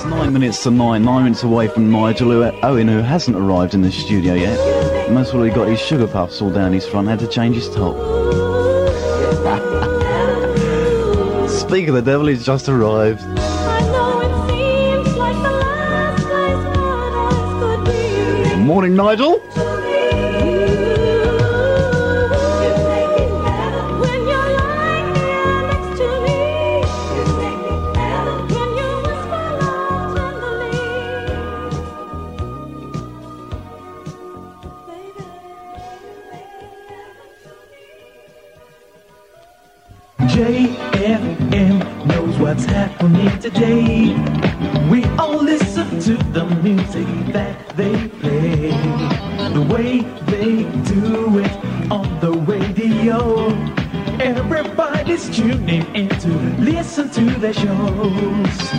9 minutes to 9 minutes away from Nigel Owen, who hasn't arrived in the studio yet. Most probably got his sugar puffs all down his front, had to change his top. Speak of the devil, he's just arrived. Morning, Nigel. JFM knows what's happening today. We all listen to the music that they play, the way they do it on the radio. Everybody's tuning in to listen to their shows.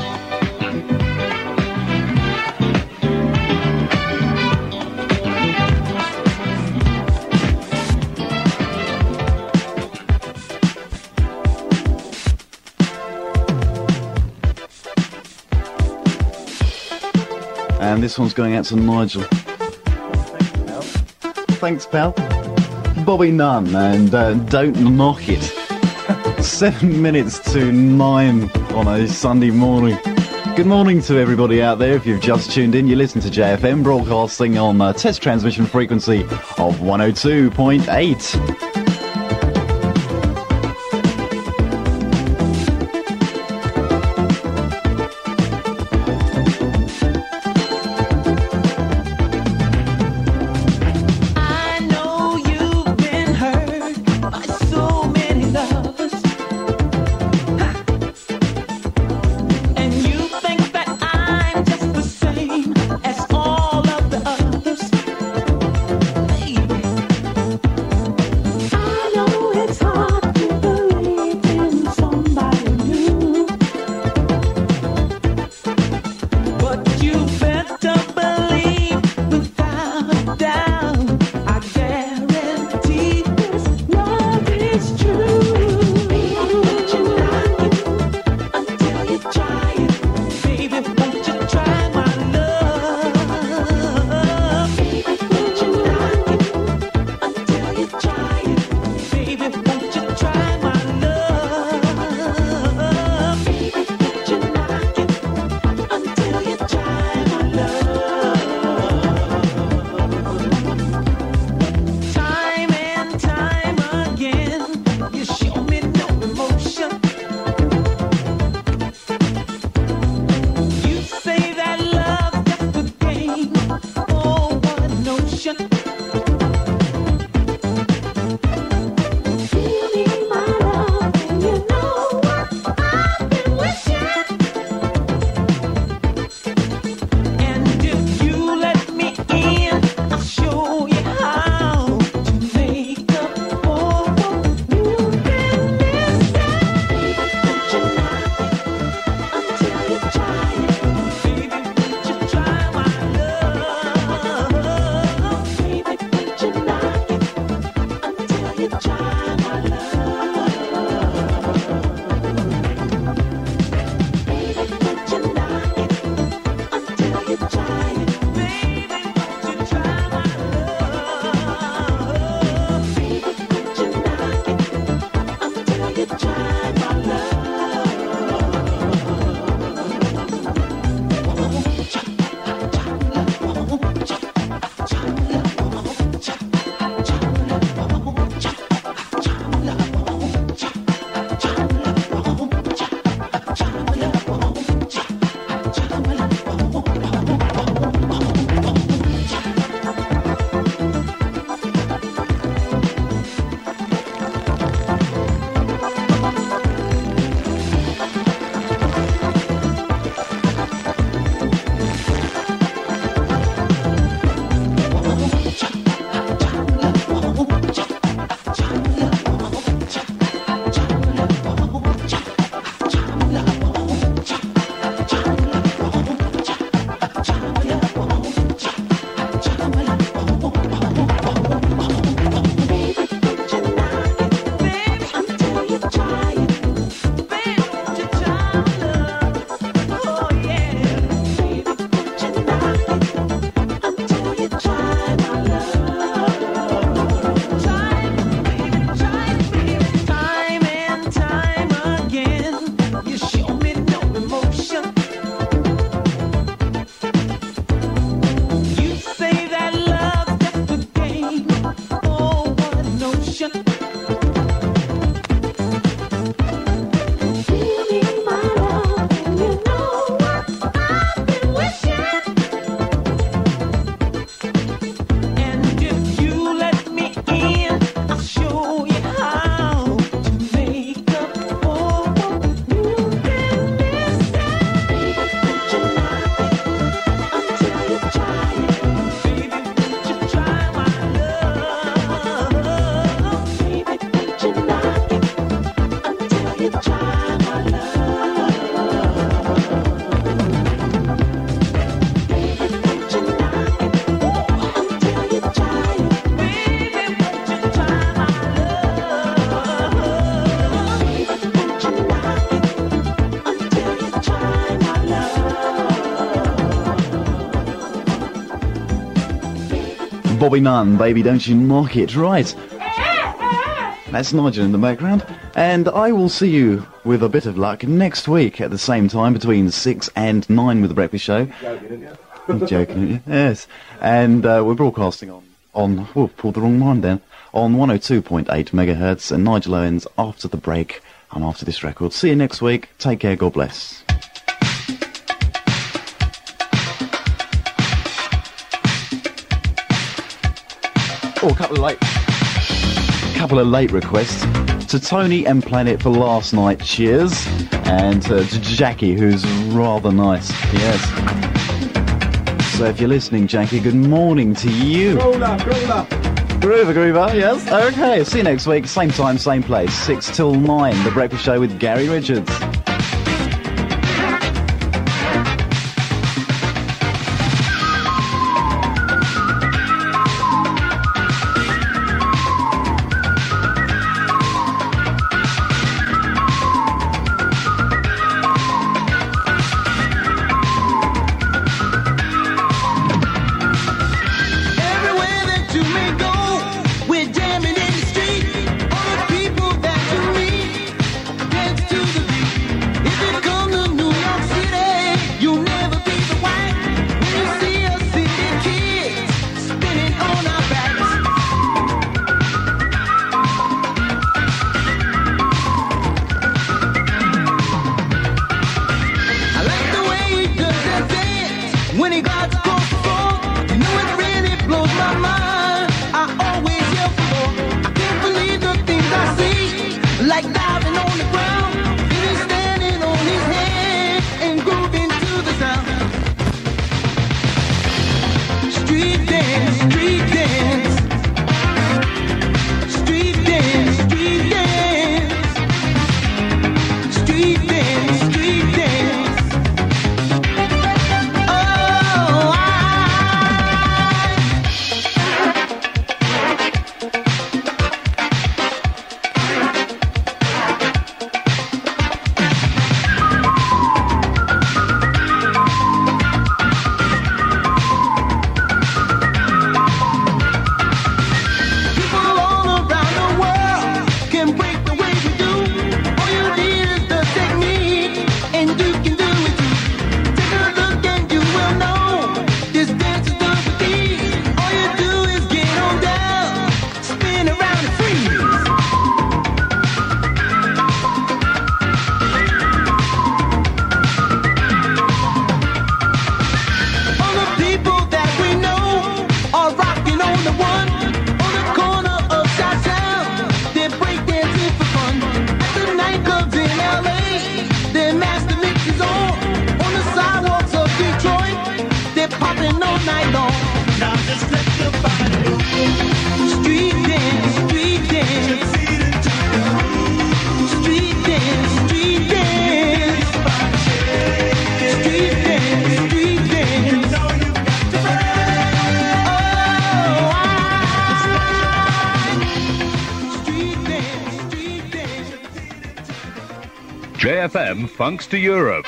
And this one's going out to Nigel. Thanks, pal. Bobby Nunn and Don't Knock It. 7 minutes to 9 on a Sunday morning. Good morning to everybody out there. If you've just tuned in, you listen to JFM broadcasting on test transmission frequency of 102.8. Bobby Nunn, baby, don't you knock it. Right. That's Nigel in the background. And I will see you, with a bit of luck, next week at the same time between 6 and 9 with The Breakfast Show. You're joking, aren't you? Yes. And we're broadcasting on pulled the wrong one then, on 102.8 megahertz, and Nigel Owens after the break and after this record. See you next week. Take care. God bless. Oh, a couple of late requests to Tony and Planet for last night. Cheers. And to Jackie, who's rather nice. Yes. So if you're listening, Jackie, good morning to you. Groover, yes. Okay, see you next week. Same time, same place. 6 till 9. The Breakfast Show with Gary Richards. JFM Funks to Europe.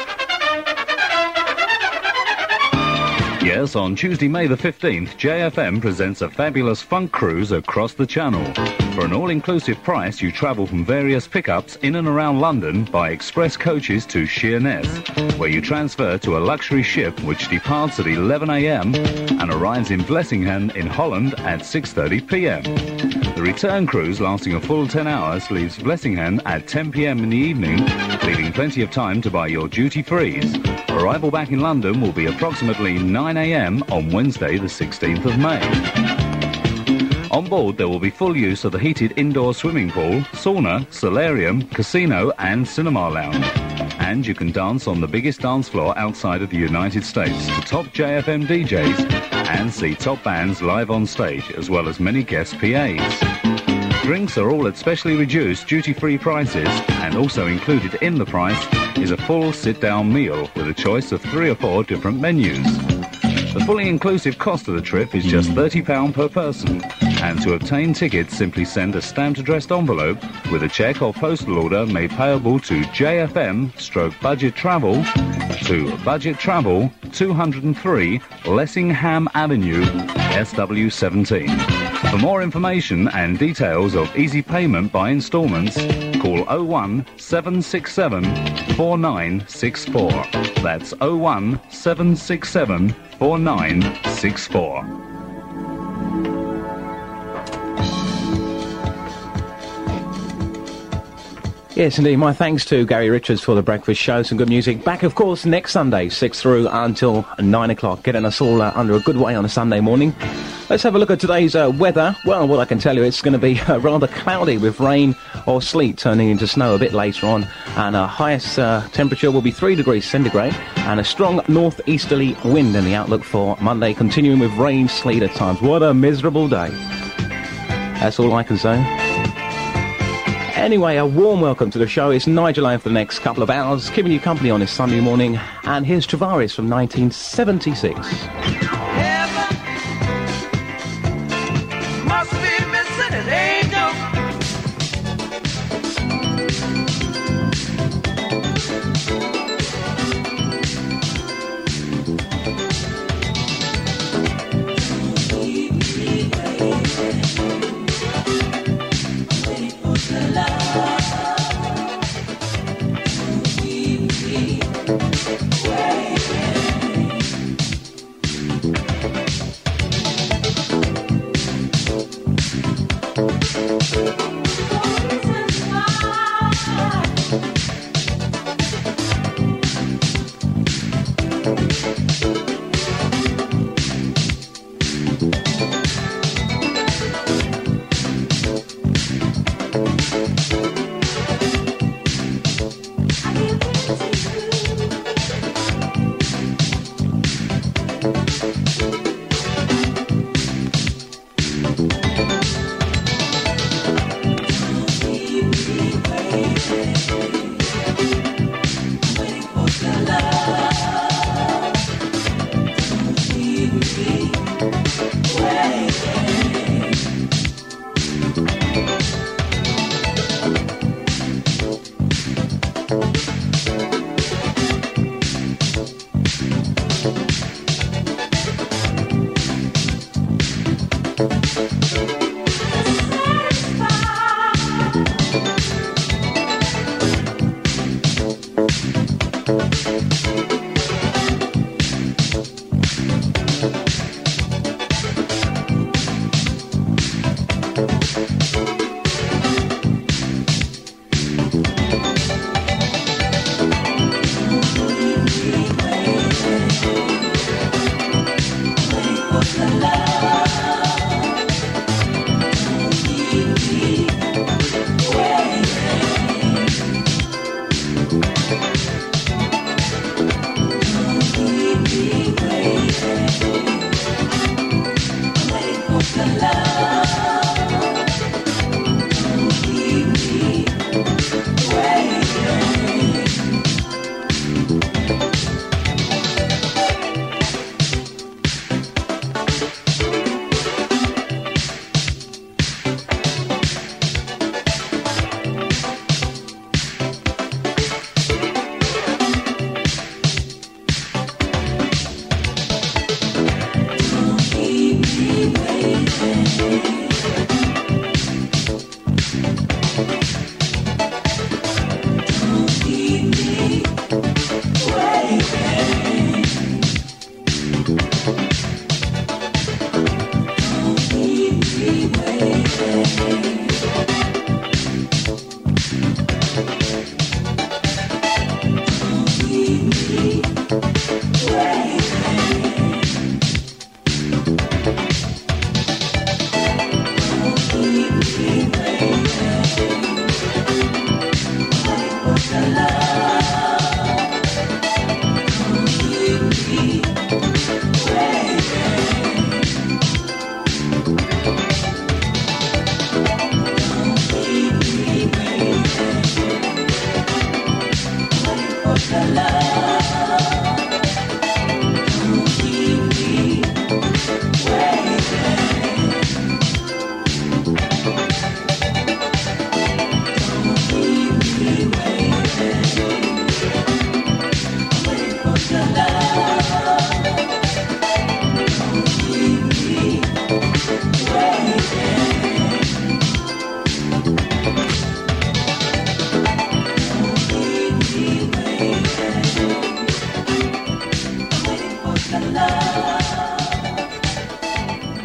Yes, on Tuesday, May the 15th, JFM presents a fabulous funk cruise across the Channel. For an all-inclusive price, you travel from various pickups in and around London by express coaches to Sheerness, where you transfer to a luxury ship which departs at 11 a.m. and arrives in Blessinghan in Holland at 6:30 p.m. The return cruise, lasting a full 10 hours, leaves Blessinghan at 10 p.m. in the evening, leaving plenty of time to buy your duty-frees. Arrival back in London will be approximately 9 a.m. on Wednesday, the 16th of May. On board, there will be full use of the heated indoor swimming pool, sauna, solarium, casino and cinema lounge. And you can dance on the biggest dance floor outside of the United States to top JFM DJs and see top bands live on stage, as well as many guest PAs. Drinks are all at specially reduced duty-free prices, and also included in the price is a full sit-down meal with a choice of 3 or 4 different menus. The fully inclusive cost of the trip is just £30 per person, and to obtain tickets simply send a stamped addressed envelope with a cheque or postal order made payable to JFM/Budget Travel to Budget Travel, 203 Lessingham Avenue, SW17. For more information and details of easy payment by instalments, call 01 767 4964. That's 01 767 4964. Yes, indeed. My thanks to Gary Richards for the breakfast show. Some good music. Back, of course, next Sunday, 6 through until 9 o'clock. Getting us all under a good way on a Sunday morning. Let's have a look at today's weather. Well, what I can tell you, it's going to be rather cloudy with rain or sleet turning into snow a bit later on. And our highest temperature will be 3 degrees centigrade and a strong northeasterly wind in the outlook for Monday, continuing with rain, sleet at times. What a miserable day. That's all I can say. Anyway, a warm welcome to the show. It's Nigel A for the next couple of hours, keeping you company on this Sunday morning. And here's Travaris from 1976.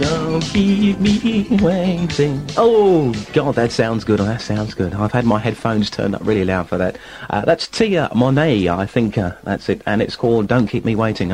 Don't keep me waiting. Oh, God, that sounds good. That sounds good. I've had my headphones turned up really loud for that. That's Tia Monet, I think that's it. And it's called Don't Keep Me Waiting.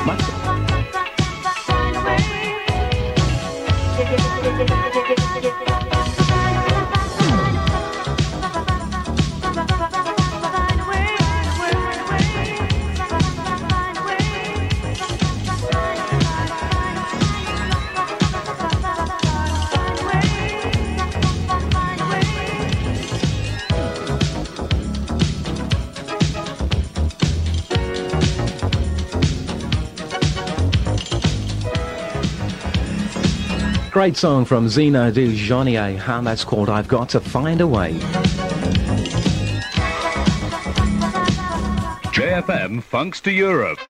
Great song from Zeno Du Journey, and that's called I've Got to Find a Way. JFM Funks to Europe.